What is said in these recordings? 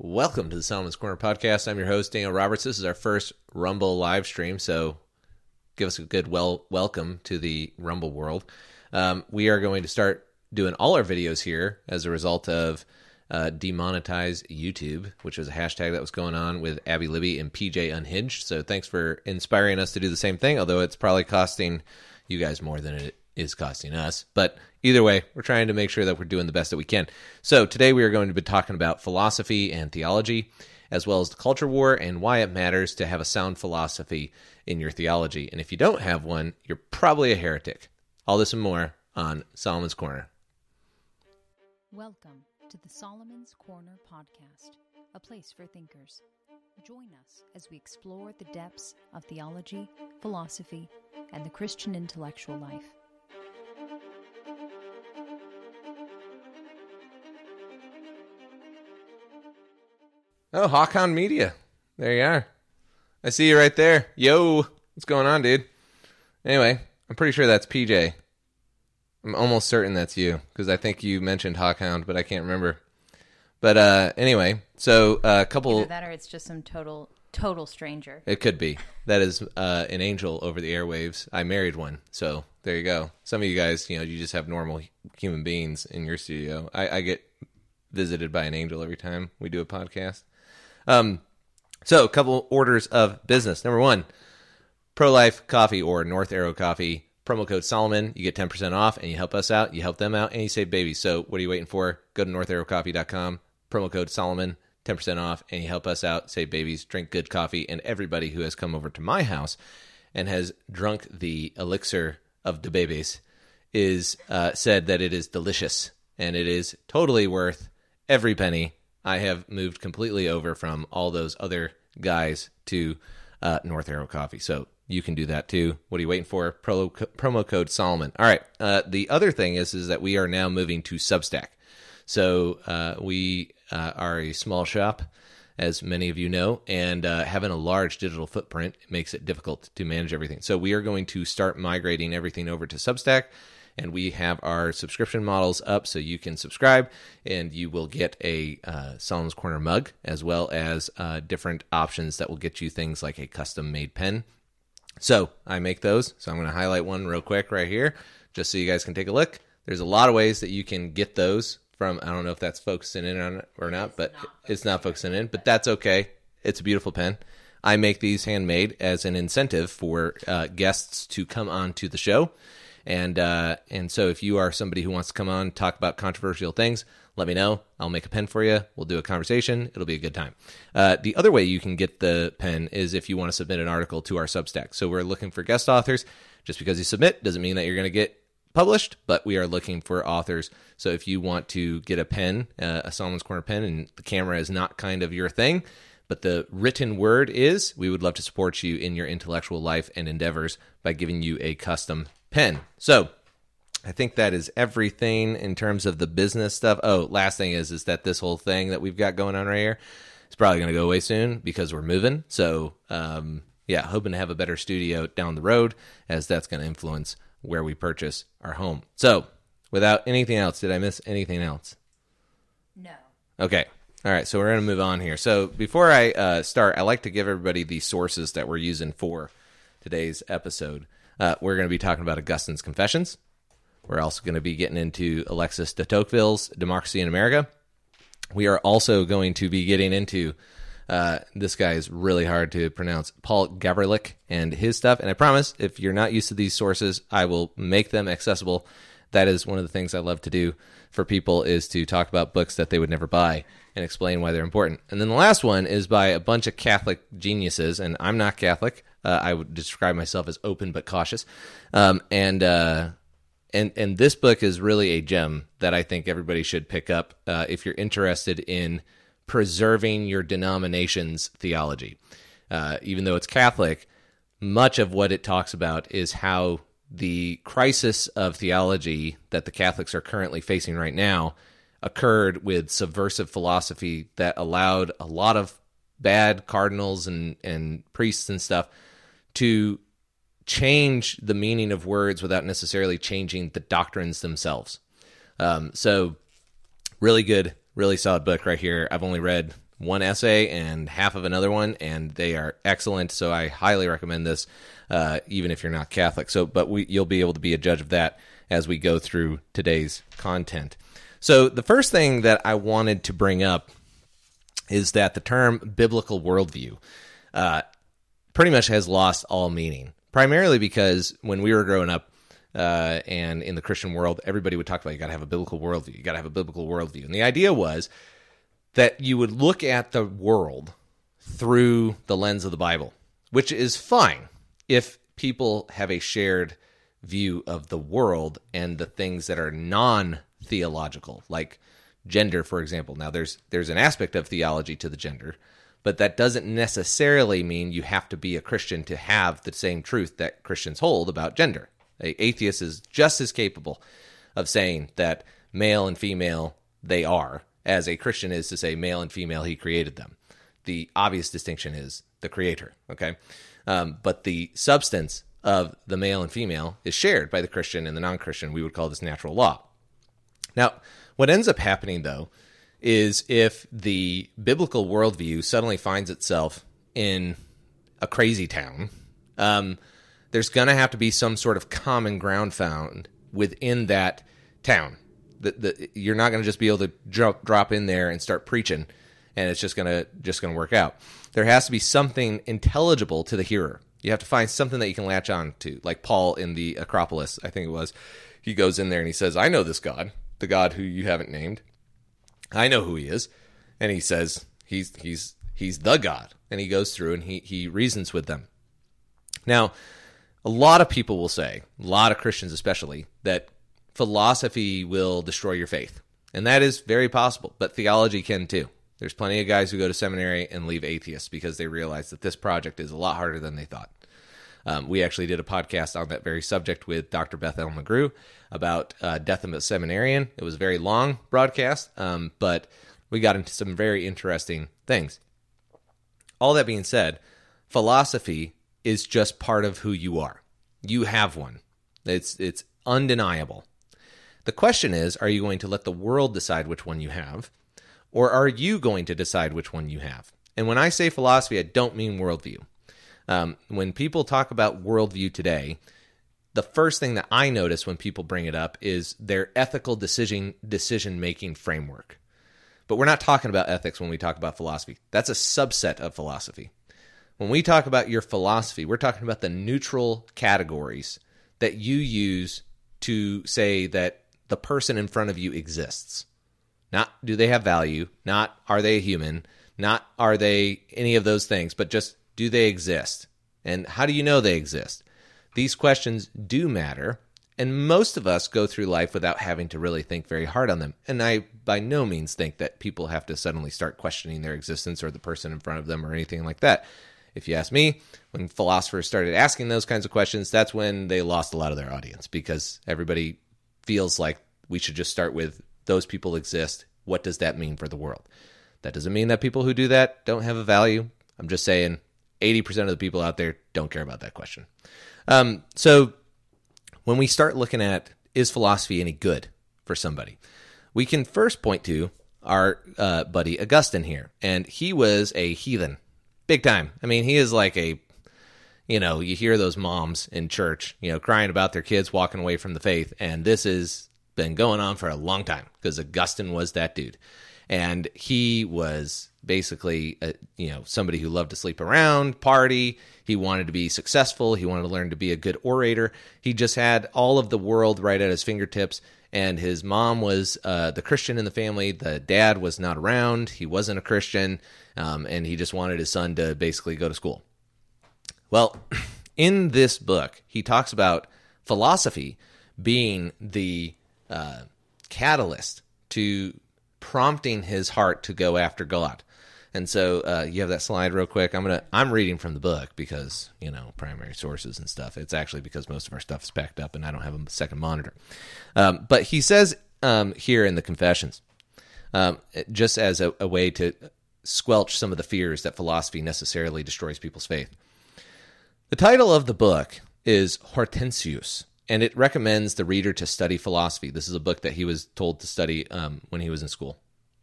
Welcome to the Solomon's Corner podcast. I'm your host, Daniel Roberts. This is our first Rumble live stream, so give us a good welcome to the Rumble world. We are going to start doing all our videos here as a result of demonetize YouTube, which was a hashtag that was going on with Abby Libby and PJ Unhinged. So thanks for inspiring us to do the same thing, although it's probably costing you guys more than it is costing us. But either way, we're trying to make sure that we're doing the best that we can. So today we are going to be talking about philosophy and theology, as well as the culture war and why it matters to have a sound philosophy in your theology. And if you don't have one, you're probably a heretic. All this and more on Solomon's Corner. Welcome to the Solomon's Corner podcast, a place for thinkers. Join us as we explore the depths of theology, philosophy, and the Christian intellectual life. Oh, Hawkhound Media. There you are. I see you right there. Yo, what's going on, dude? Anyway, I'm pretty sure that's PJ. I'm almost certain that's you, because I think you mentioned Hawkhound, but I can't remember. But anyway, so a couple... Either that or it's just some total stranger. It could be. That is an angel over the airwaves. I married one, so there you go. Some of you guys, you just have normal human beings in your studio. I get visited by an angel every time we do a podcast. So a couple orders of business. Number one, Pro-Life Coffee or North Arrow Coffee. Promo code Solomon. You get 10% off, and you help us out, you help them out, and you save babies. So what are you waiting for? Go to northarrowcoffee.com. Promo code Solomon. 10% off, and you help us out, save babies, drink good coffee, and everybody who has come over to my house and has drunk the elixir of the babies is said that it is delicious, and it is totally worth every penny. I have moved completely over from all those other guys to North Arrow Coffee, so you can do that too. What are you waiting for? Promo code Solomon. All right, the other thing is that we are now moving to Substack. So we are a small shop, as many of you know, and having a large digital footprint makes it difficult to manage everything. So we are going to start migrating everything over to Substack, and we have our subscription models up so you can subscribe, and you will get a Solomon's Corner mug, as well as different options that will get you things like a custom-made pen. So I make those, so I'm going to highlight one real quick right here, just so you guys can take a look. There's a lot of ways that you can get those from, I don't know if that's focusing in on it or not, but it's not focusing in, but that's okay. It's a beautiful pen. I make these handmade as an incentive for guests to come on to the show. And so if you are somebody who wants to come on, talk about controversial things, let me know. I'll make a pen for you. We'll do a conversation. It'll be a good time. The other way you can get the pen is if you want to submit an article to our Substack. So we're looking for guest authors. Just because you submit doesn't mean that you're going to get published, but we are looking for authors. So if you want to get a pen, a Solomon's Corner pen, and the camera is not kind of your thing, but the written word is, we would love to support you in your intellectual life and endeavors by giving you a custom pen. So I think that is everything in terms of the business stuff. Oh, last thing is that this whole thing that we've got going on right here is probably going to go away soon because we're moving. So yeah, hoping to have a better studio down the road, as that's going to influence where we purchase our home. So, without anything else, did I miss anything else? No. Okay. All right, so we're going to move on here. So, before I start, I like to give everybody the sources that we're using for today's episode. We're going to be talking about Augustine's Confessions. We're also going to be getting into Alexis de Tocqueville's Democracy in America. We are also going to be getting into this guy is really hard to pronounce, Paul Gabrielic and his stuff. And I promise, if you're not used to these sources, I will make them accessible. That is one of the things I love to do for people, is to talk about books that they would never buy and explain why they're important. And then the last one is by a bunch of Catholic geniuses, and I'm not Catholic. I would describe myself as open but cautious. And this book is really a gem that I think everybody should pick up if you're interested in preserving your denomination's theology. Even though it's Catholic, much of what it talks about is how the crisis of theology that the Catholics are currently facing right now occurred with subversive philosophy that allowed a lot of bad cardinals and priests and stuff to change the meaning of words without necessarily changing the doctrines themselves. So really good, really solid book right here. I've only read one essay and half of another one, and they are excellent. So I highly recommend this, even if you're not Catholic. But you'll be able to be a judge of that as we go through today's content. So the first thing that I wanted to bring up is that the term biblical worldview pretty much has lost all meaning, primarily because when we were growing up and in the Christian world, everybody would talk about you got to have a biblical worldview. You got to have a biblical worldview. And the idea was that you would look at the world through the lens of the Bible, which is fine if people have a shared view of the world and the things that are non-theological, like gender, for example. Now, there's an aspect of theology to the gender, but that doesn't necessarily mean you have to be a Christian to have the same truth that Christians hold about gender. An atheist is just as capable of saying that male and female they are, as a Christian is to say male and female, he created them. The obvious distinction is the creator, okay? But the substance of the male and female is shared by the Christian and the non-Christian. We would call this natural law. Now, what ends up happening, though, is if the biblical worldview suddenly finds itself in a crazy town, there's going to have to be some sort of common ground found within that town. You're not going to just be able to drop in there and start preaching, and it's just going to work out. There has to be something intelligible to the hearer. You have to find something that you can latch on to, like Paul in the Acropolis, I think it was. He goes in there and he says, I know this God, the God who you haven't named. I know who he is. And he says, he's the God. And he goes through and he reasons with them. Now, a lot of people will say, a lot of Christians especially, that philosophy will destroy your faith. And that is very possible, but theology can too. There's plenty of guys who go to seminary and leave atheists because they realize that this project is a lot harder than they thought. We actually did a podcast on that very subject with Dr. Beth L. McGrew about Death of a Seminarian. It was a very long broadcast, but we got into some very interesting things. All that being said, philosophy is just part of who you are. You have one. It's undeniable. The question is, are you going to let the world decide which one you have? Or are you going to decide which one you have? And when I say philosophy, I don't mean worldview. When people talk about worldview today, the first thing that I notice when people bring it up is their ethical decision-making framework. But we're not talking about ethics when we talk about philosophy. That's a subset of philosophy. When we talk about your philosophy, we're talking about the neutral categories that you use to say that the person in front of you exists. Not do they have value, not are they a human, not are they any of those things, but just do they exist? And how do you know they exist? These questions do matter, and most of us go through life without having to really think very hard on them. And I by no means think that people have to suddenly start questioning their existence or the person in front of them or anything like that. If you ask me, when philosophers started asking those kinds of questions, that's when they lost a lot of their audience, because everybody feels like we should just start with those people exist. What does that mean for the world? That doesn't mean that people who do that don't have a value. I'm just saying 80% of the people out there don't care about that question. So when we start looking at, is philosophy any good for somebody? We can first point to our buddy Augustine here. And he was a heathen. Big time. I mean, he is like you hear those moms in church, crying about their kids walking away from the faith. And this has been going on for a long time because Augustine was that dude. And he was basically, somebody who loved to sleep around, party. He wanted to be successful. He wanted to learn to be a good orator. He just had all of the world right at his fingertips. And his mom was the Christian in the family. The dad was not around. He wasn't a Christian. And he just wanted his son to basically go to school. Well, in this book, he talks about philosophy being the catalyst to prompting his heart to go after God. And so you have that slide real quick. I'm reading from the book because, primary sources and stuff. It's actually because most of our stuff is packed up and I don't have a second monitor. But he says here in the Confessions, just as a way to squelch some of the fears that philosophy necessarily destroys people's faith. The title of the book is Hortensius, and it recommends the reader to study philosophy. This is a book that he was told to study when he was in school.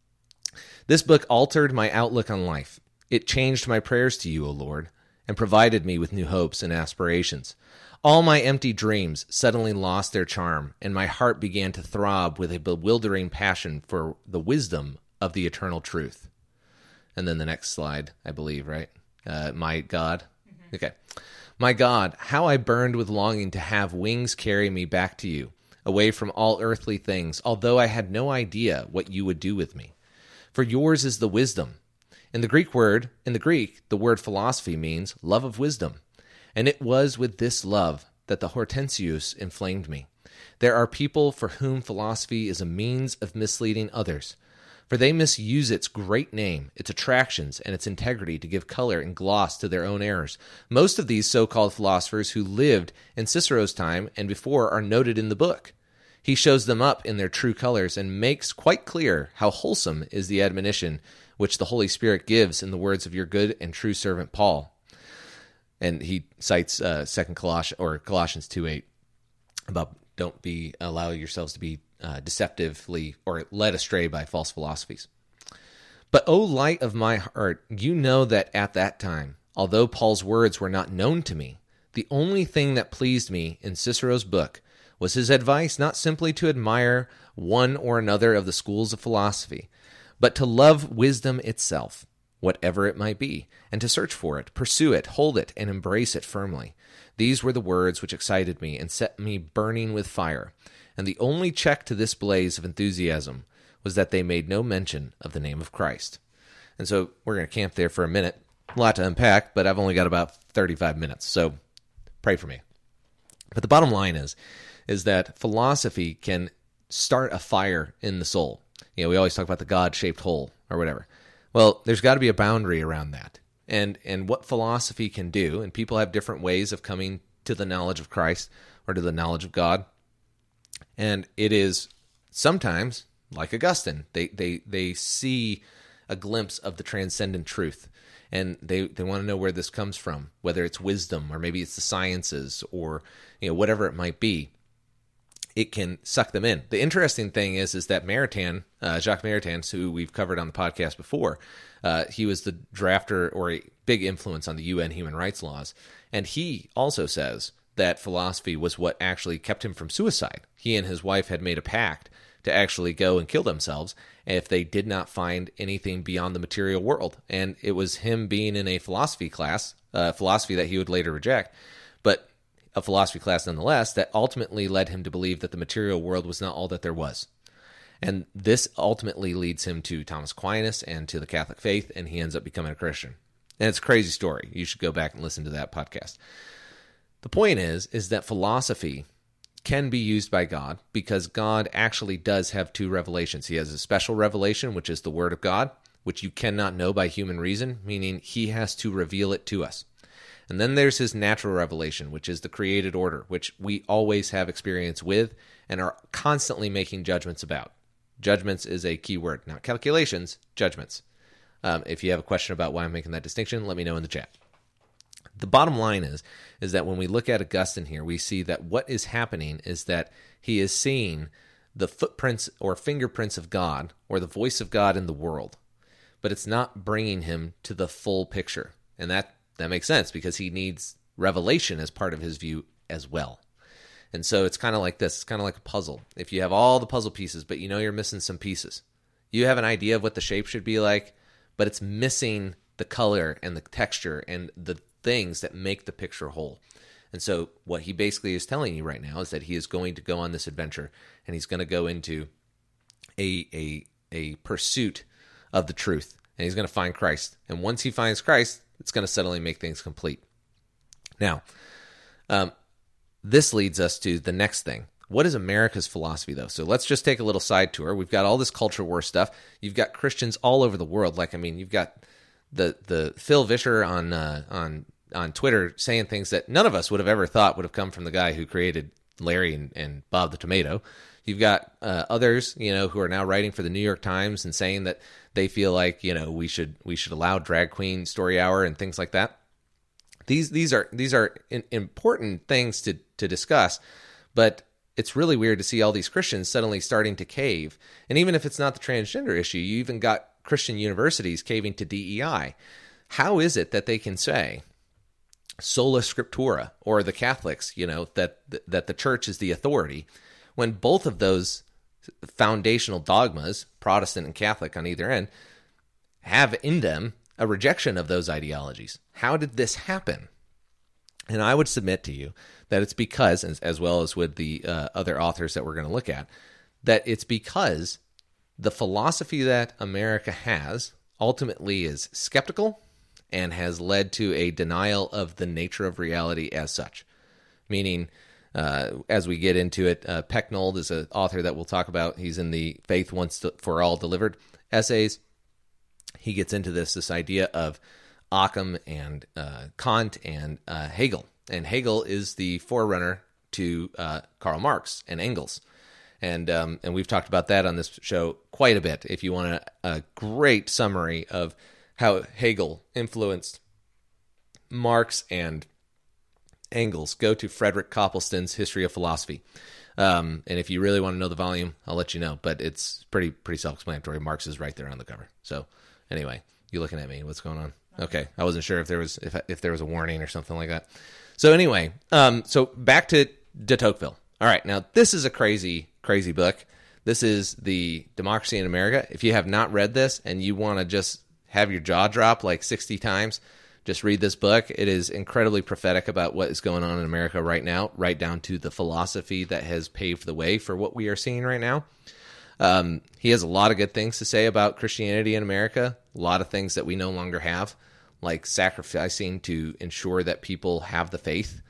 This book altered my outlook on life. It changed my prayers to you, O Lord, and provided me with new hopes and aspirations. All my empty dreams suddenly lost their charm, and my heart began to throb with a bewildering passion for the wisdom of the eternal truth. And then the next slide, I believe, right? My God. Mm-hmm. Okay. My God, how I burned with longing to have wings carry me back to you, away from all earthly things, although I had no idea what you would do with me. For yours is the wisdom. In the Greek, the word philosophy means love of wisdom. And it was with this love that the Hortensius inflamed me. There are people for whom philosophy is a means of misleading others, for they misuse its great name, its attractions, and its integrity to give color and gloss to their own errors. Most of these so-called philosophers who lived in Cicero's time and before are noted in the book. He shows them up in their true colors and makes quite clear how wholesome is the admonition which the Holy Spirit gives in the words of your good and true servant Paul. And he cites Colossians 2:8 about don't allow yourselves to be deceptively or led astray by false philosophies. But, O light of my heart, you know that at that time, although Paul's words were not known to me, the only thing that pleased me in Cicero's book was his advice not simply to admire one or another of the schools of philosophy, but to love wisdom itself, whatever it might be, and to search for it, pursue it, hold it, and embrace it firmly. These were the words which excited me and set me burning with fire, and the only check to this blaze of enthusiasm was that they made no mention of the name of Christ. And so we're going to camp there for a minute. A lot to unpack, but I've only got about 35 minutes, so pray for me. But the bottom line is that philosophy can start a fire in the soul. You know, we always talk about the God-shaped hole or whatever. Well, there's got to be a boundary around that. And what philosophy can do, and people have different ways of coming to the knowledge of Christ or to the knowledge of God. And it is sometimes, like Augustine, they see a glimpse of the transcendent truth. And they want to know where this comes from, whether it's wisdom or maybe it's the sciences or whatever it might be. It can suck them in. The interesting thing is that Maritain, Jacques Maritain, who we've covered on the podcast before, he was the drafter or a big influence on the UN human rights laws. And he also says that philosophy was what actually kept him from suicide. He and his wife had made a pact to actually go and kill themselves if they did not find anything beyond the material world. And it was him being in a philosophy class, philosophy that he would later reject, but a philosophy class nonetheless, that ultimately led him to believe that the material world was not all that there was. And this ultimately leads him to Thomas Aquinas and to the Catholic faith, and he ends up becoming a Christian. And it's a crazy story. You should go back and listen to that podcast. The point is that philosophy can be used by God because God actually does have two revelations. He has a special revelation, which is the Word of God, which you cannot know by human reason, meaning he has to reveal it to us. And then there's his natural revelation, which is the created order, which we always have experience with and are constantly making judgments about. Judgments is a key word, not calculations, judgments. If you have a question about why I'm making that distinction, let me know in the chat. The bottom line is that when we look at Augustine here, we see that what is happening is that he is seeing the footprints or fingerprints of God or the voice of God in the world, but it's not bringing him to the full picture. And that makes sense because he needs revelation as part of his view as well. And so it's kind of like this. It's kind of like a puzzle. If you have all the puzzle pieces, but you're missing some pieces, you have an idea of what the shape should be like, but it's missing the color and the texture and the things that make the picture whole. And so what he basically is telling you right now is that he is going to go on this adventure and he's going to go into a pursuit of the truth, and he's going to find Christ. And once he finds Christ, it's going to suddenly make things complete. Now, this leads us to the next thing. What is America's philosophy, though? So let's just take a little side tour. We've got all this culture war stuff. You've got Christians all over the world. You've got the Phil Vischer on Twitter saying things that none of us would have ever thought would have come from the guy who created Larry and Bob the Tomato. You've got others, who are now writing for the New York Times and saying that they feel like, we should allow drag queen story hour and things like that. These are important things to discuss, but it's really weird to see all these Christians suddenly starting to cave. And even if it's not the transgender issue, you even got Christian universities caving to DEI. How is it that they can say sola scriptura, or the Catholics, that the church is the authority, when both of those foundational dogmas, Protestant and Catholic on either end, have in them a rejection of those ideologies? How did this happen? And I would submit to you that it's because, as well as with the other authors that we're going to look at, that it's because the philosophy that America has ultimately is skeptical and has led to a denial of the nature of reality as such. Meaning, as we get into it, Pecknold is an author that we'll talk about. He's in the Faith Once for All Delivered essays. He gets into this idea of Occam and Kant and Hegel. And Hegel is the forerunner to Karl Marx and Engels. And we've talked about that on this show quite a bit. If you want a great summary of how Hegel influenced Marx and Engels, go to Frederick Copleston's History of Philosophy. And if you really want to know the volume, I'll let you know. But it's pretty self-explanatory. Marx is right there on the cover. So anyway, you looking at me? What's going on? Okay, I wasn't sure if there was a warning or something like that. So anyway, so back to de Tocqueville. All right, now this is a crazy book. This is the Democracy in America. If you have not read this and you want to just have your jaw drop like 60 times, just read this book. It is incredibly prophetic about what is going on in America right now, right down to the philosophy that has paved the way for what we are seeing right now. He has a lot of good things to say about Christianity in America, a lot of things that we no longer have, like sacrificing to ensure that people have the faith,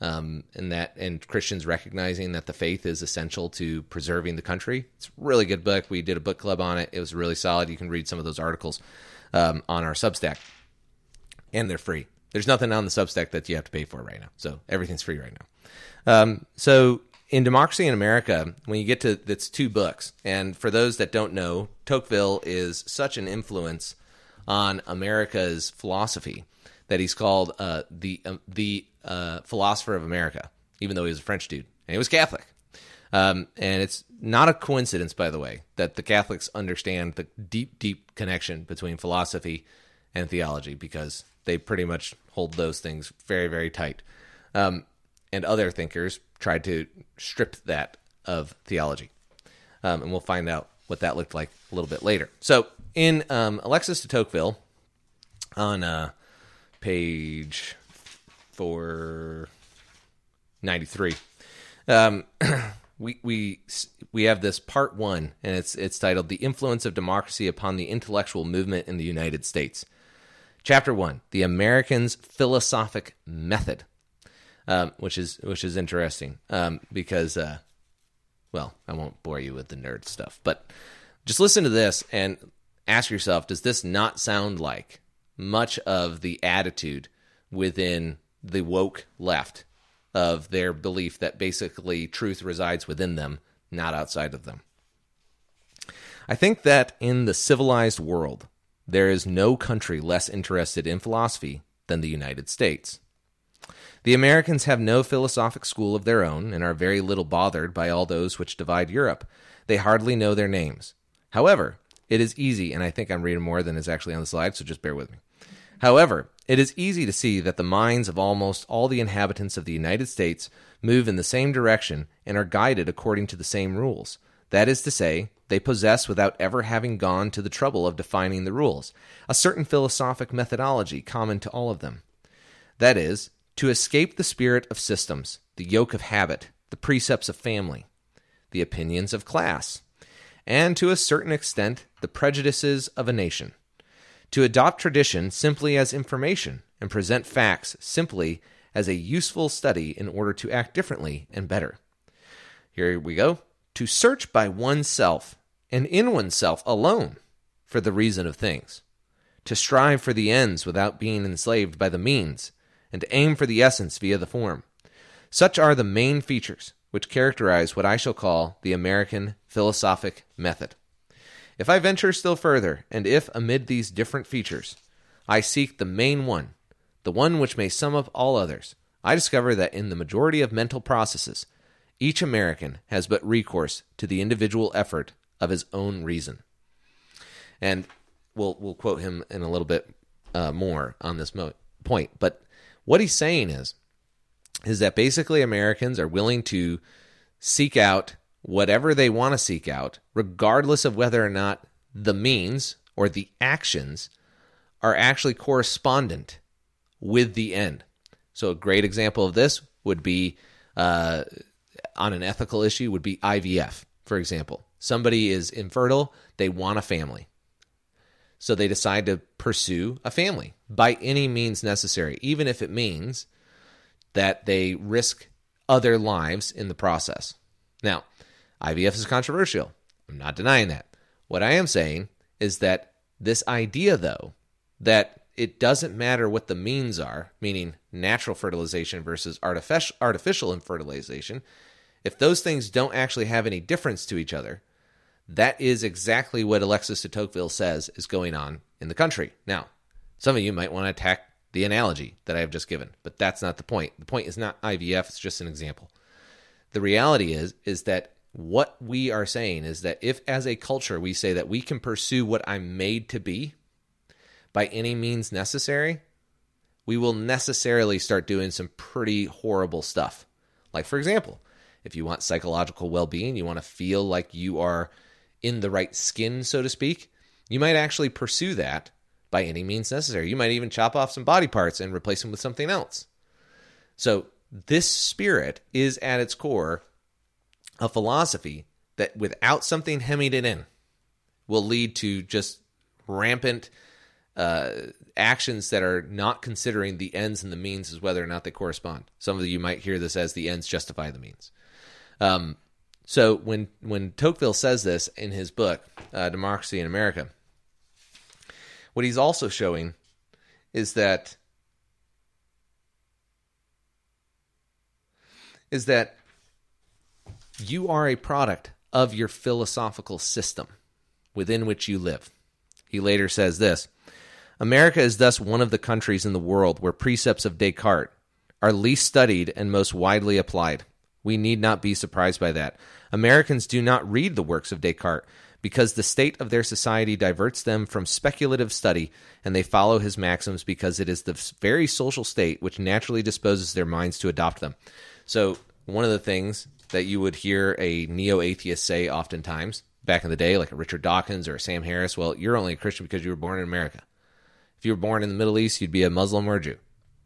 and Christians recognizing that the faith is essential to preserving the country. It's a really good book. We did a book club on it. It was really solid. You can read some of those articles on our Substack, and they're free. There's nothing on the Substack that you have to pay for right now, so everything's free right now. So in Democracy in America, when you get to, it's 2 books, and for those that don't know, Tocqueville is such an influence on America's philosophy that he's called the philosopher of America, even though he was a French dude, and he was Catholic. And it's not a coincidence, by the way, that the Catholics understand the deep connection between philosophy and theology, because they pretty much hold those things very, very tight. And other thinkers tried to strip that of theology. And we'll find out what that looked like a little bit later. So in Alexis de Tocqueville, on page 493, we have this part 1, and it's titled "The Influence of Democracy Upon the Intellectual Movement in the United States." Chapter 1: The Americans' Philosophic Method, which is interesting because, well, I won't bore you with the nerd stuff, but just listen to this and ask yourself, does this not sound like much of the attitude within the woke left of their belief that basically truth resides within them, not outside of them? I think that in the civilized world, there is no country less interested in philosophy than the United States. The Americans have no philosophic school of their own and are very little bothered by all those which divide Europe. They hardly know their names. However, it is easy, and I think I'm reading more than is actually on the slide, so just bear with me. However, it is easy to see that the minds of almost all the inhabitants of the United States move in the same direction and are guided according to the same rules. That is to say, they possess, without ever having gone to the trouble of defining the rules, a certain philosophic methodology common to all of them. That is, to escape the spirit of systems, the yoke of habit, the precepts of family, the opinions of class, and to a certain extent the prejudices of a nation. To adopt tradition simply as information and present facts simply as a useful study in order to act differently and better. Here we go. To search by oneself and in oneself alone for the reason of things. To strive for the ends without being enslaved by the means, and to aim for the essence via the form. Such are the main features which characterize what I shall call the American philosophic method. If I venture still further, and if, amid these different features, I seek the main one, the one which may sum up all others, I discover that in the majority of mental processes, each American has but recourse to the individual effort of his own reason. And we'll quote him in a little bit more on this point. But what he's saying is that basically Americans are willing to seek out whatever they want to seek out, regardless of whether or not the means or the actions are actually correspondent with the end. So a great example of this would be, on an ethical issue, would be IVF, for example. Somebody is infertile, they want a family. So they decide to pursue a family by any means necessary, even if it means that they risk other lives in the process. Now, IVF is controversial. I'm not denying that. What I am saying is that this idea, though, that it doesn't matter what the means are, meaning natural fertilization versus artificial fertilization, if those things don't actually have any difference to each other, that is exactly what Alexis de Tocqueville says is going on in the country. Now, some of you might want to attack the analogy that I have just given, but that's not the point. The point is not IVF, it's just an example. The reality is that what we are saying is that if as a culture we say that we can pursue what I'm made to be by any means necessary, we will necessarily start doing some pretty horrible stuff. Like, for example, if you want psychological well-being, you want to feel like you are in the right skin, so to speak, you might actually pursue that by any means necessary. You might even chop off some body parts and replace them with something else. So this spirit is at its core a philosophy that without something hemming it in will lead to just rampant actions that are not considering the ends and the means as whether or not they correspond. Some of you might hear this as the ends justify the means. So when Tocqueville says this in his book, Democracy in America, what he's also showing is that you are a product of your philosophical system within which you live. He later says this: America is thus one of the countries in the world where precepts of Descartes are least studied and most widely applied. We need not be surprised by that. Americans do not read the works of Descartes because the state of their society diverts them from speculative study, and they follow his maxims because it is the very social state which naturally disposes their minds to adopt them. So one of the things that you would hear a neo-atheist say oftentimes back in the day, like a Richard Dawkins or a Sam Harris, well, you're only a Christian because you were born in America. If you were born in the Middle East, you'd be a Muslim or a Jew.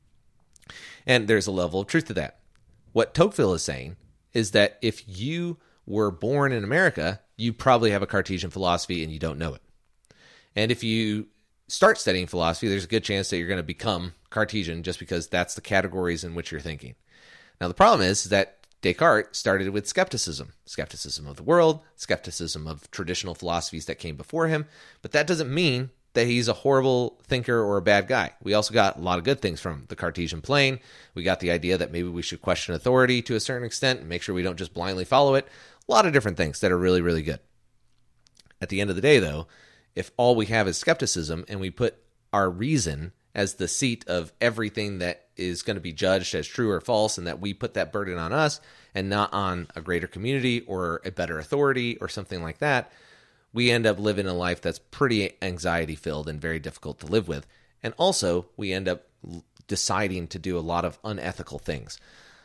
And there's a level of truth to that. What Tocqueville is saying is that if you were born in America, you probably have a Cartesian philosophy and you don't know it. And if you start studying philosophy, there's a good chance that you're going to become Cartesian just because that's the categories in which you're thinking. Now, the problem is that Descartes started with skepticism of the world, skepticism of traditional philosophies that came before him, but that doesn't mean that he's a horrible thinker or a bad guy. We also got a lot of good things from the Cartesian plane. We got the idea that maybe we should question authority to a certain extent and make sure we don't just blindly follow it. A lot of different things that are really, really good. At the end of the day, though, if all we have is skepticism and we put our reason as the seat of everything that is going to be judged as true or false, and that we put that burden on us and not on a greater community or a better authority or something like that, we end up living a life that's pretty anxiety-filled and very difficult to live with. And also, we end up deciding to do a lot of unethical things.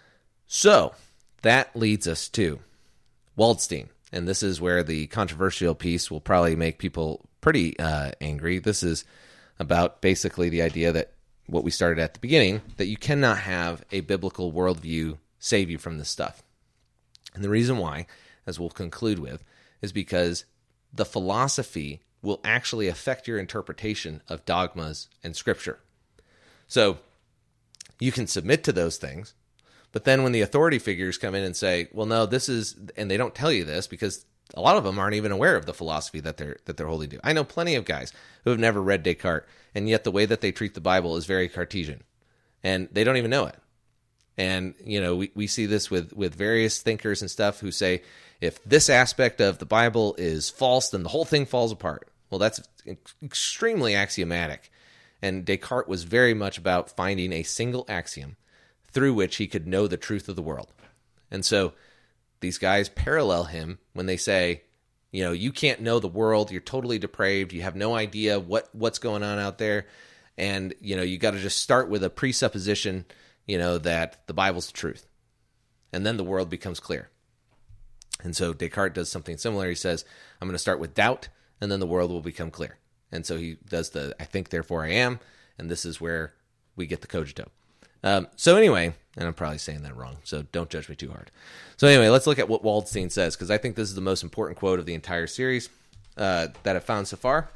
So, that leads us to Waldstein. And this is where the controversial piece will probably make people pretty angry. This is about basically the idea that what we started at the beginning, that you cannot have a biblical worldview save you from this stuff. And the reason why, as we'll conclude with, is because the philosophy will actually affect your interpretation of dogmas and scripture. So you can submit to those things, but then when the authority figures come in and say, well, no, this is, and they don't tell you this because a lot of them aren't even aware of the philosophy that they're holding to. I know plenty of guys who have never read Descartes, and yet the way that they treat the Bible is very Cartesian, and they don't even know it. And, you know, we see this with various thinkers and stuff who say, if this aspect of the Bible is false, then the whole thing falls apart. Well, that's extremely axiomatic. And Descartes was very much about finding a single axiom through which he could know the truth of the world. And so these guys parallel him when they say, You can't know the world. You're totally depraved. You have no idea what's going on out there. And, you got to just start with a presupposition, that the Bible's the truth. And then the world becomes clear. And so Descartes does something similar. He says, I'm going to start with doubt, and then the world will become clear. And so he does the I think, therefore I am, and this is where we get the cogito. So anyway, and I'm probably saying that wrong, so don't judge me too hard. So anyway, let's look at what Waldstein says, because I think this is the most important quote of the entire series that I've found so far.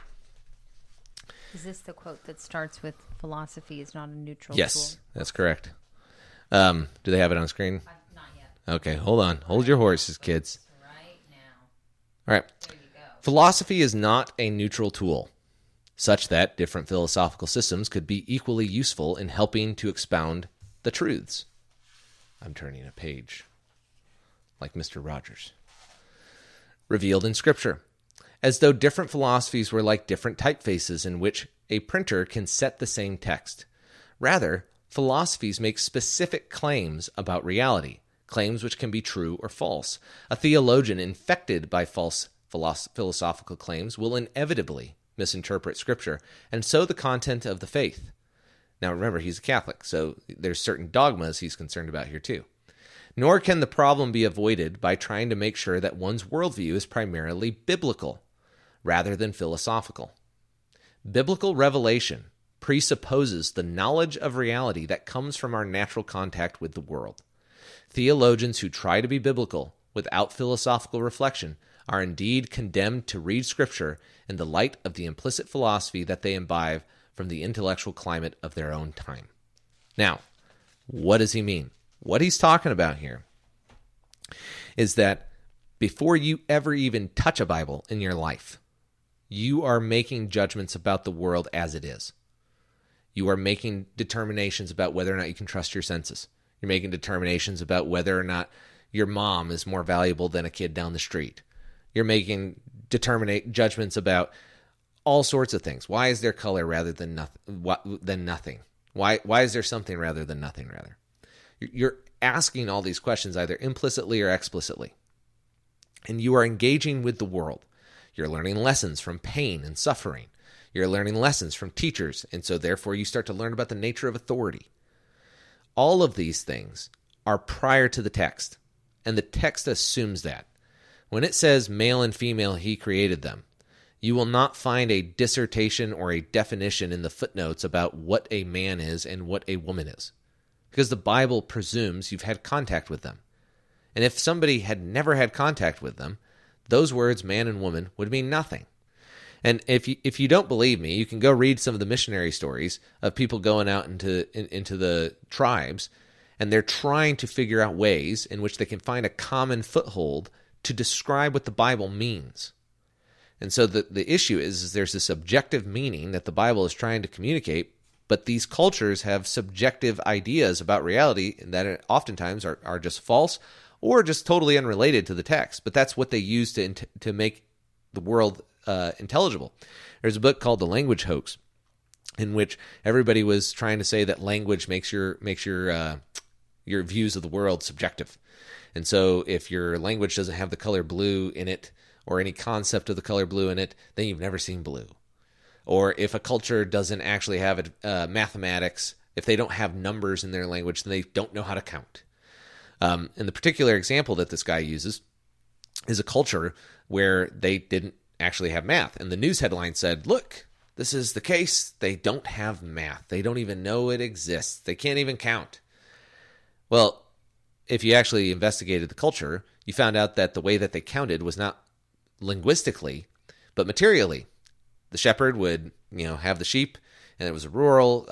Is this the quote that starts with philosophy is not a neutral tool? Yes, that's correct. Do they have it on screen? Not yet. Okay, hold on. Hold your horses, kids. Right now. All right. There you go. Philosophy is not a neutral tool, such that different philosophical systems could be equally useful in helping to expound the truths. I'm turning a page, like Mr. Rogers. Revealed in Scripture, as though different philosophies were like different typefaces in which a printer can set the same text. Rather, philosophies make specific claims about reality, claims which can be true or false. A theologian infected by false philosophical claims will inevitably misinterpret Scripture, and so the content of the faith. Now remember, he's a Catholic, so there's certain dogmas he's concerned about here too. Nor can the problem be avoided by trying to make sure that one's worldview is primarily biblical, rather than philosophical. Biblical revelation presupposes the knowledge of reality that comes from our natural contact with the world. Theologians who try to be biblical without philosophical reflection are indeed condemned to read Scripture in the light of the implicit philosophy that they imbibe from the intellectual climate of their own time. Now, what does he mean? What he's talking about here is that before you ever even touch a Bible in your life, you are making judgments about the world as it is. You are making determinations about whether or not you can trust your senses. You're making determinations about whether or not your mom is more valuable than a kid down the street. You're making judgments about all sorts of things. Why is there color rather than nothing? Why is there something rather than nothing, rather? You're asking all these questions either implicitly or explicitly. And you are engaging with the world. You're learning lessons from pain and suffering. You're learning lessons from teachers, and so therefore you start to learn about the nature of authority. All of these things are prior to the text, and the text assumes that. When it says male and female, he created them, you will not find a dissertation or a definition in the footnotes about what a man is and what a woman is, because the Bible presumes you've had contact with them. And if somebody had never had contact with them, those words, man and woman, would mean nothing. And if you don't believe me, you can go read some of the missionary stories of people going out into the tribes, and they're trying to figure out ways in which they can find a common foothold to describe what the Bible means. And so the issue is there's this objective meaning that the Bible is trying to communicate, but these cultures have subjective ideas about reality that oftentimes are just false or just totally unrelated to the text. But that's what they use to make the world intelligible. There's a book called The Language Hoax, in which everybody was trying to say that language makes your views of the world subjective. And so if your language doesn't have the color blue in it, or any concept of the color blue in it, then you've never seen blue. Or if a culture doesn't actually have mathematics, if they don't have numbers in their language, then they don't know how to count. And the particular example that this guy uses is a culture where they didn't actually have math. And the news headline said, look, this is the case. They don't have math. They don't even know it exists. They can't even count. Well, if you actually investigated the culture, you found out that the way that they counted was not linguistically, but materially. The shepherd would, have the sheep, and it was a rural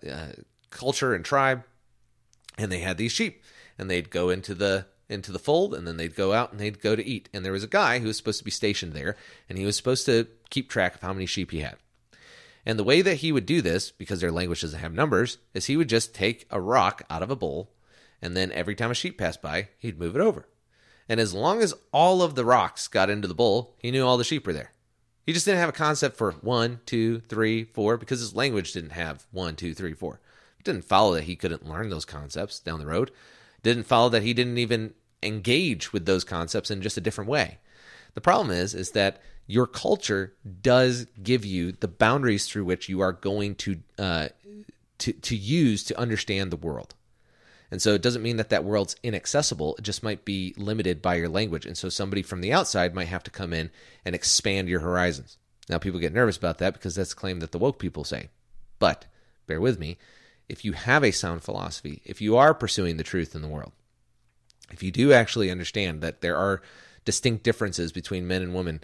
culture and tribe, and they had these sheep, and they'd go into the fold, and then they'd go out and they'd go to eat. And there was a guy who was supposed to be stationed there, and he was supposed to keep track of how many sheep he had. And the way that he would do this, because their language doesn't have numbers, is he would just take a rock out of a bowl, and then every time a sheep passed by, he'd move it over. And as long as all of the rocks got into the bowl, he knew all the sheep were there. He just didn't have a concept for 1, 2, 3, 4, because his language didn't have 1, 2, 3, 4. It didn't follow that he couldn't learn those concepts down the road. It didn't follow that he didn't even engage with those concepts in just a different way. The problem is that your culture does give you the boundaries through which you are going to use to understand the world. And so it doesn't mean that world's inaccessible. It just might be limited by your language. And so somebody from the outside might have to come in and expand your horizons. Now, people get nervous about that because that's a claim that the woke people say. But bear with me. If you have a sound philosophy, if you are pursuing the truth in the world, if you do actually understand that there are distinct differences between men and women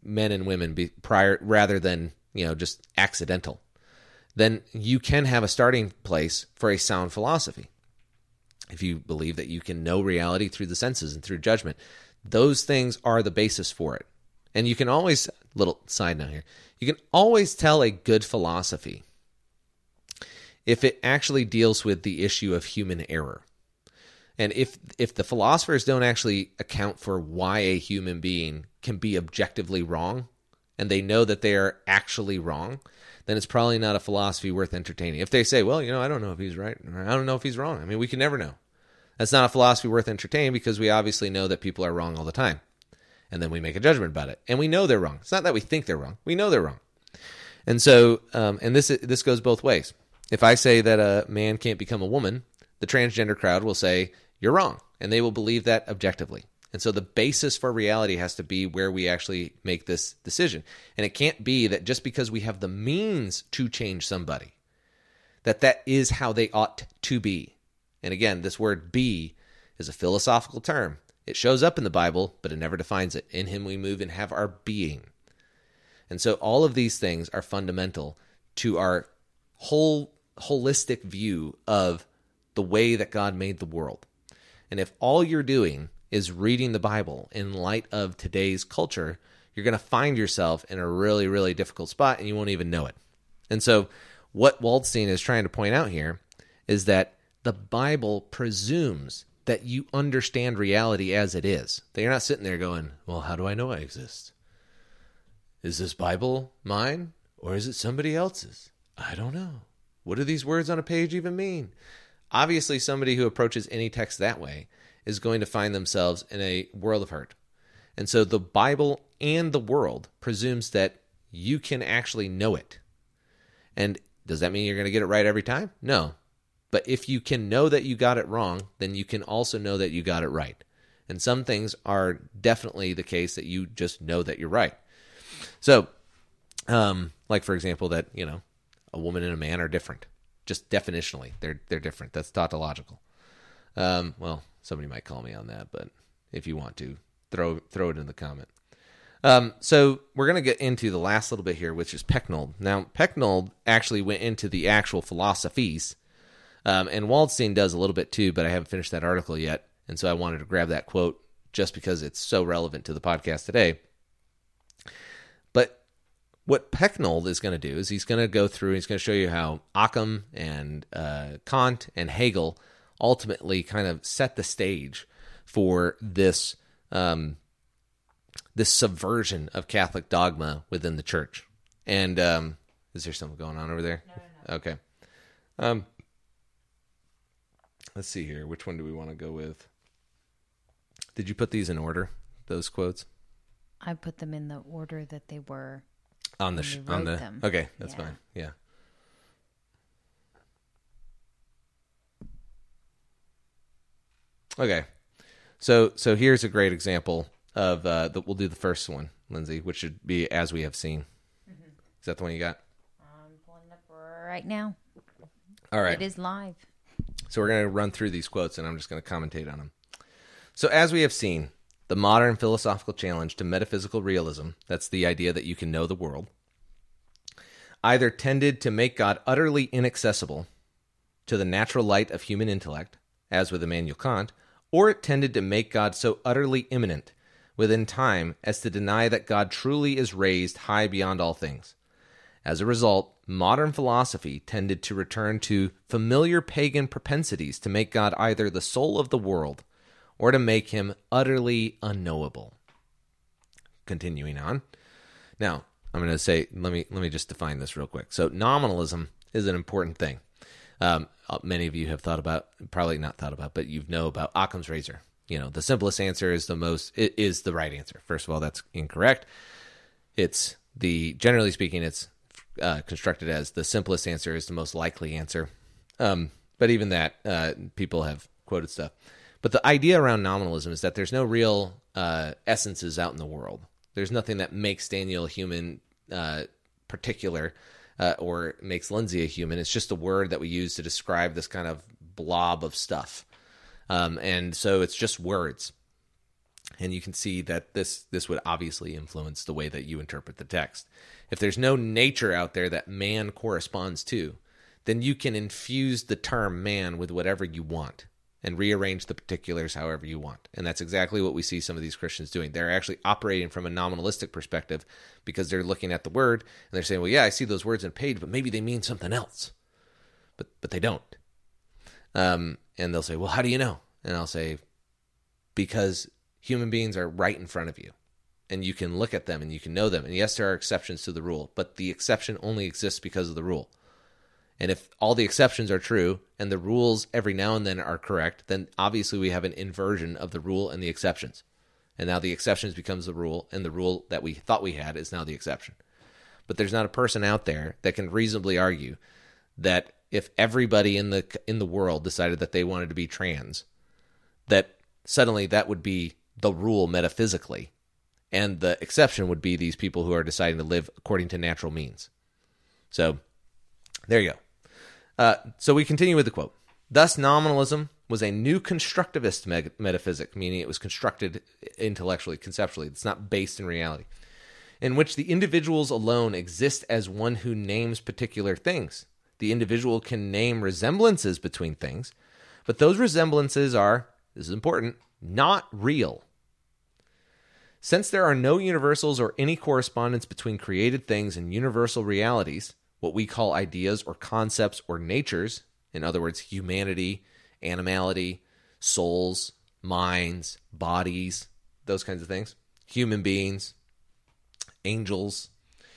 rather than, just accidental, then you can have a starting place for a sound philosophy. If you believe that you can know reality through the senses and through judgment, those things are the basis for it. And you can always, little side note here, you can always tell a good philosophy if it actually deals with the issue of human error. And if the philosophers don't actually account for why a human being can be objectively wrong, and they know that they are actually wrong, then it's probably not a philosophy worth entertaining. If they say, well, I don't know if he's right, or I don't know if he's wrong. I mean, we can never know. That's not a philosophy worth entertaining because we obviously know that people are wrong all the time. And then we make a judgment about it. And we know they're wrong. It's not that we think they're wrong. We know they're wrong. And so, and this goes both ways. If I say that a man can't become a woman, the transgender crowd will say, you're wrong. And they will believe that objectively. And so the basis for reality has to be where we actually make this decision. And it can't be that just because we have the means to change somebody, that is how they ought to be. And again, this word be is a philosophical term. It shows up in the Bible, but it never defines it. In him we move and have our being. And so all of these things are fundamental to our whole holistic view of the way that God made the world. And if all you're doing is reading the Bible in light of today's culture, you're going to find yourself in a really, really difficult spot and you won't even know it. And so what Waldstein is trying to point out here is that the Bible presumes that you understand reality as it is. That you're not sitting there going, well, how do I know I exist? Is this Bible mine or is it somebody else's? I don't know. What do these words on a page even mean? Obviously, somebody who approaches any text that way is going to find themselves in a world of hurt. And so the Bible and the world presumes that you can actually know it. And does that mean you're going to get it right every time? No. But if you can know that you got it wrong, then you can also know that you got it right. And some things are definitely the case that you just know that you're right. So, like for example, that, a woman and a man are different. Just definitionally, they're different. That's tautological. Well, somebody might call me on that, but if you want to, throw it in the comment. So we're going to get into the last little bit here, which is Pecknold. Now, Pecknold actually went into the actual philosophies, and Waldstein does a little bit too, but I haven't finished that article yet, and so I wanted to grab that quote just because it's so relevant to the podcast today. But what Pecknold is going to do is he's going to go through and he's going to show you how Occam and Kant and Hegel ultimately kind of set the stage for this this subversion of Catholic dogma within the church. And is there something going on over there? No. Okay. Let's see here. Which one do we want to go with? Did you put these in order, those quotes? I put them in the order that they were on the them. Okay, that's fine. Yeah. Okay. So here's a great example of we'll do the first one, Lindsay, which should be As We Have Seen. Mm-hmm. Is that the one you got? I'm pulling it up right now. All right. It is live. So we're going to run through these quotes, and I'm just going to commentate on them. So as we have seen, the modern philosophical challenge to metaphysical realism, that's the idea that you can know the world, either tended to make God utterly inaccessible to the natural light of human intellect, as with Immanuel Kant, or it tended to make God so utterly immanent within time as to deny that God truly is raised high beyond all things. As a result, modern philosophy tended to return to familiar pagan propensities to make God either the soul of the world or to make him utterly unknowable. Continuing on. Now, I'm going to say, let me just define this real quick. So nominalism is an important thing. Many of you have thought about, probably not thought about, but you know about Occam's razor. the simplest answer is the right answer. First of all, that's incorrect. Generally speaking, it's constructed as the simplest answer is the most likely answer. But even that, people have quoted stuff. But the idea around nominalism is that there's no real essences out in the world. There's nothing that makes Daniel a human particular or makes Lindsay a human. It's just a word that we use to describe this kind of blob of stuff. And so it's just words. And you can see that this would obviously influence the way that you interpret the text. If there's no nature out there that man corresponds to, then you can infuse the term man with whatever you want and rearrange the particulars however you want. And that's exactly what we see some of these Christians doing. They're actually operating from a nominalistic perspective because they're looking at the word and they're saying, well, yeah, I see those words in page, but maybe they mean something else. But they don't. And they'll say, well, how do you know? And I'll say, because human beings are right in front of you, and you can look at them and you can know them. And yes, there are exceptions to the rule, but the exception only exists because of the rule. And if all the exceptions are true and the rules every now and then are correct, then obviously we have an inversion of the rule and the exceptions. And now the exceptions becomes the rule, and the rule that we thought we had is now the exception. But there's not a person out there that can reasonably argue that if everybody in the world decided that they wanted to be trans, that suddenly that would be the rule metaphysically, and the exception would be these people who are deciding to live according to natural means. So there you go. So we continue with the quote. Thus, nominalism was a new constructivist metaphysic, meaning it was constructed intellectually, conceptually. It's not based in reality, in which the individuals alone exist as one who names particular things. The individual can name resemblances between things, but those resemblances are, this is important, not real. Since there are no universals or any correspondence between created things and universal realities, what we call ideas or concepts or natures, in other words, humanity, animality, souls, minds, bodies, those kinds of things, human beings, angels,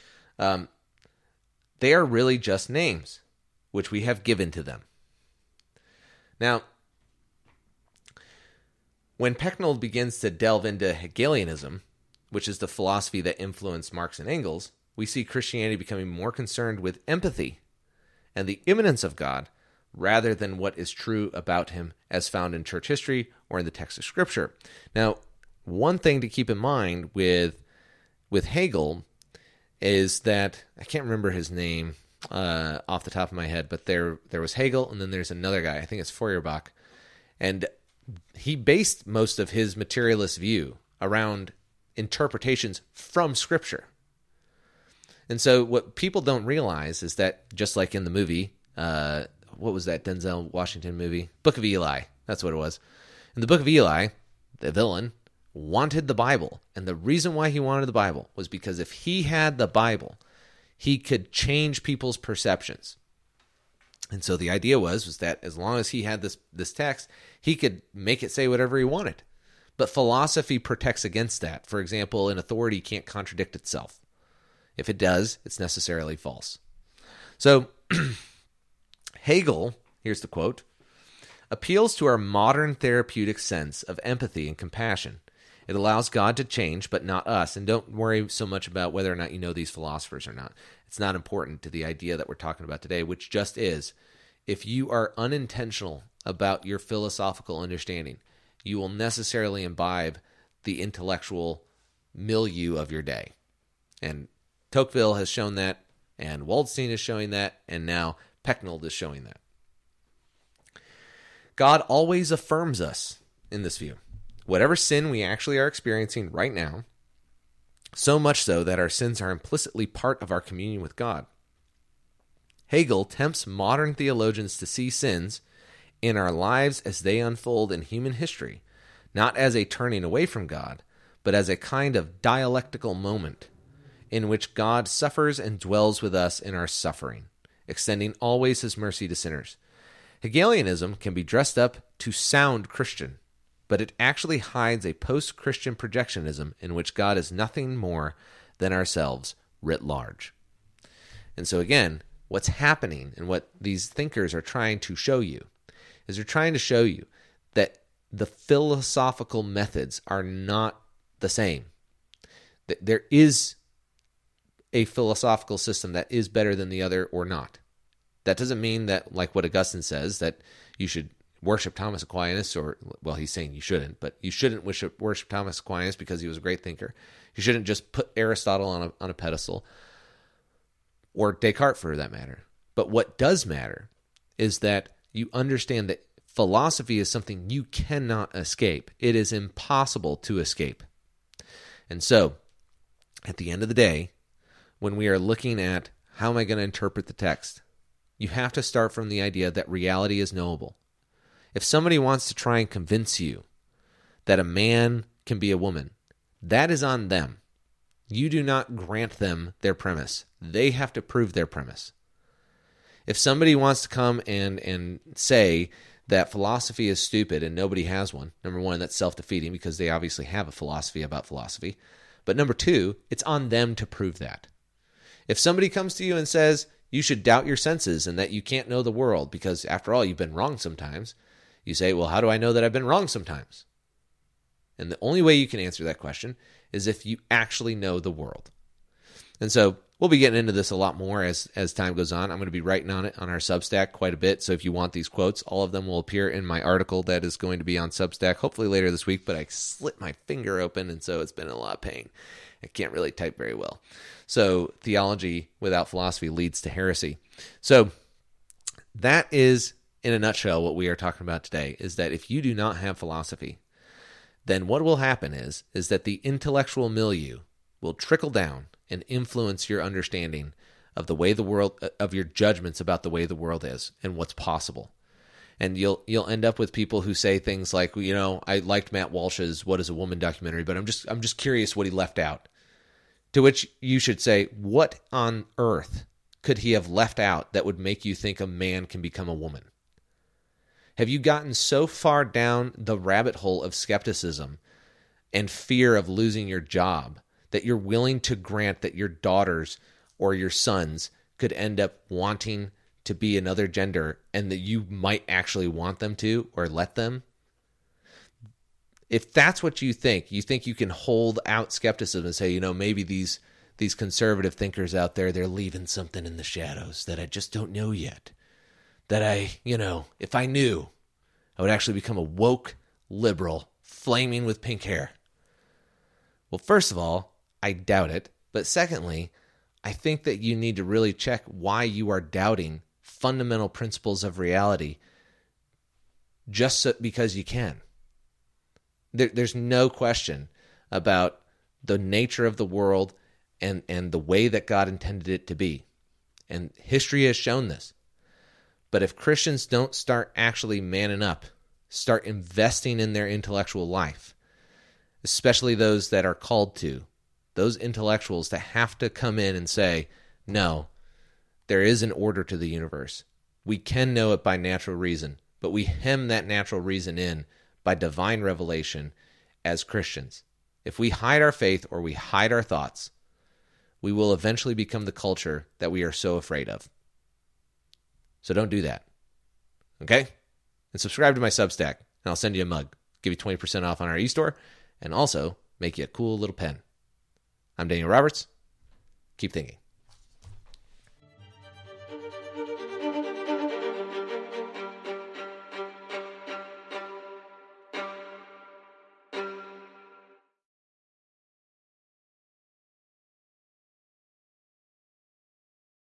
they are really just names, which we have given to them. Now, when Pecknold begins to delve into Hegelianism, which is the philosophy that influenced Marx and Engels, we see Christianity becoming more concerned with empathy and the immanence of God rather than what is true about him as found in church history or in the text of Scripture. Now, one thing to keep in mind with Hegel is that, I can't remember his name off the top of my head, but there was Hegel, and then there's another guy, I think it's Feuerbach, and he based most of his materialist view around interpretations from Scripture. And so what people don't realize is that, just like in the movie, what was that Denzel Washington movie? Book of Eli. That's what it was. In the Book of Eli, the villain wanted the Bible. And the reason why he wanted the Bible was because if he had the Bible, he could change people's perceptions. And so the idea was that as long as he had this text, he could make it say whatever he wanted. But philosophy protects against that. For example, an authority can't contradict itself. If it does, it's necessarily false. So Hegel, here's the quote, appeals to our modern therapeutic sense of empathy and compassion. It allows God to change, but not us. And don't worry so much about whether or not you know these philosophers or not. It's not important to the idea that we're talking about today, which just is, if you are unintentional about your philosophical understanding, you will necessarily imbibe the intellectual milieu of your day. And Tocqueville has shown that, and Waldstein is showing that, and now Pecknold is showing that. God always affirms us in this view. Whatever sin we actually are experiencing right now, so much so that our sins are implicitly part of our communion with God. Hegel tempts modern theologians to see sins in our lives as they unfold in human history, not as a turning away from God, but as a kind of dialectical moment in which God suffers and dwells with us in our suffering, extending always his mercy to sinners. Hegelianism can be dressed up to sound Christian, but it actually hides a post-Christian projectionism in which God is nothing more than ourselves writ large. And so again, what's happening and what these thinkers are trying to show you is they're trying to show you that the philosophical methods are not the same. There is a philosophical system that is better than the other or not. That doesn't mean that, like what Augustine says, that you should worship Thomas Aquinas, or, well, he's saying you shouldn't, but you shouldn't worship Thomas Aquinas because he was a great thinker. You shouldn't just put Aristotle on a pedestal, or Descartes for that matter. But what does matter is that you understand that philosophy is something you cannot escape. It is impossible to escape. And so, at the end of the day, when we are looking at how am I going to interpret the text, you have to start from the idea that reality is knowable. If somebody wants to try and convince you that a man can be a woman, that is on them. You do not grant them their premise. They have to prove their premise. If somebody wants to come and say that philosophy is stupid and nobody has one, number one, that's self-defeating because they obviously have a philosophy about philosophy. But number two, it's on them to prove that. If somebody comes to you and says you should doubt your senses and that you can't know the world because, after all, you've been wrong sometimes, you say, well, how do I know that I've been wrong sometimes? And the only way you can answer that question is if you actually know the world. And so we'll be getting into this a lot more as time goes on. I'm going to be writing on it on our Substack quite a bit. So if you want these quotes, all of them will appear in my article that is going to be on Substack, hopefully later this week. But I slit my finger open, and so it's been a lot of pain. I can't really type very well. So theology without philosophy leads to heresy. So that is, in a nutshell, what we are talking about today, is that if you do not have philosophy, then what will happen is that the intellectual milieu will trickle down and influence your understanding of the way the world, of your judgments about the way the world is and what's possible. And you'll end up with people who say things like, you know, I liked Matt Walsh's What is a Woman documentary, but I'm just curious what he left out. To which you should say, what on earth could he have left out that would make you think a man can become a woman? Have you gotten so far down the rabbit hole of skepticism and fear of losing your job that you're willing to grant that your daughters or your sons could end up wanting to be another gender and that you might actually want them to or let them? If that's what you think you can hold out skepticism and say, you know, maybe these conservative thinkers out there, they're leaving something in the shadows that I just don't know yet. That if I knew, I would actually become a woke liberal, flaming with pink hair. Well, first of all, I doubt it. But secondly, I think that you need to really check why you are doubting fundamental principles of reality just because you can. There's no question about the nature of the world and the way that God intended it to be. And history has shown this. But if Christians don't start actually manning up, start investing in their intellectual life, especially those that are called to, those intellectuals that have to come in and say, no, there is an order to the universe. We can know it by natural reason, but we hem that natural reason in by divine revelation as Christians. If we hide our faith or we hide our thoughts, we will eventually become the culture that we are so afraid of. So don't do that. Okay? And subscribe to my Substack, and I'll send you a mug. Give you 20% off on our e-store, and also make you a cool little pen. I'm Daniel Roberts. Keep thinking.